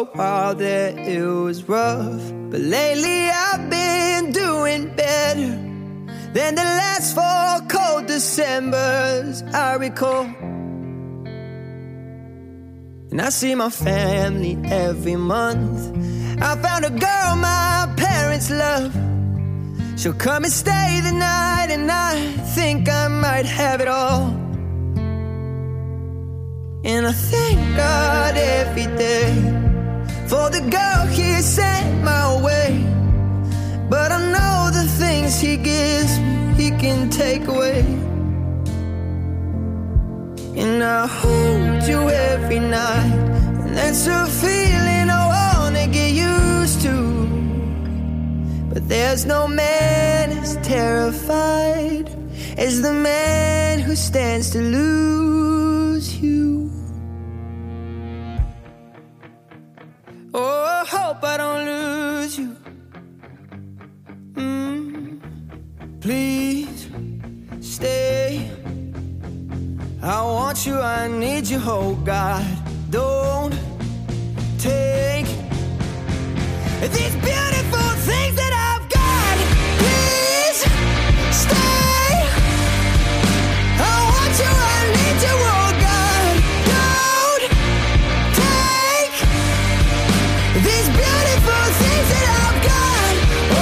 a while there it was rough, but lately I've been doing better than the last 4 cold Decembers I recall. And I see my family every month. I found a girl my parents love. She'll come and stay the night, and I think I might have it all. And I thank God every day for the girl He sent my way. But I know the things He gives me, He can take away. And I hold you every night, and that's a feeling I wanna get used to. But there's no man as terrified as the man who stands to lose you. Oh, I hope I don't lose you. Please stay. I want you, I need you, oh God. Don't take these beautiful things that I've got. Please stay. I want you, I need you, oh God. Don't take these beautiful things that I've got.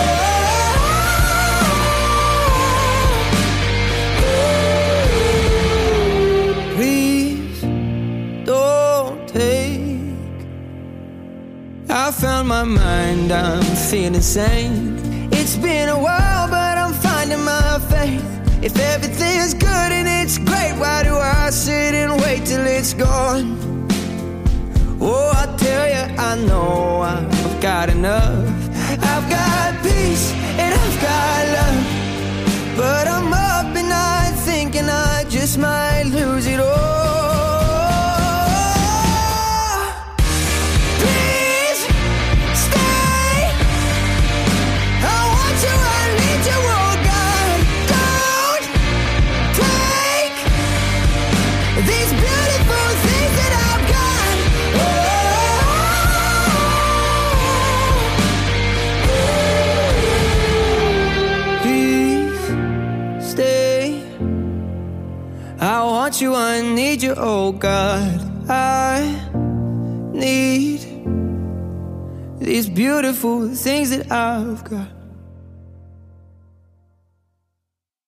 Please don't take. I found my mind, I'm feeling sane. It's been a while, but I'm finding my faith. If everything's good and it's great, why do I sit and wait till it's gone? Oh, I tell you, I know I've got enough. I've got peace and I've got love, but I'm up at night thinking I just might lose it all. Please stay. I want you, I need you, oh God. Don't take these beautiful things that I've got. Please stay. I want you, I need you, oh God. I need these beautiful things that I've got.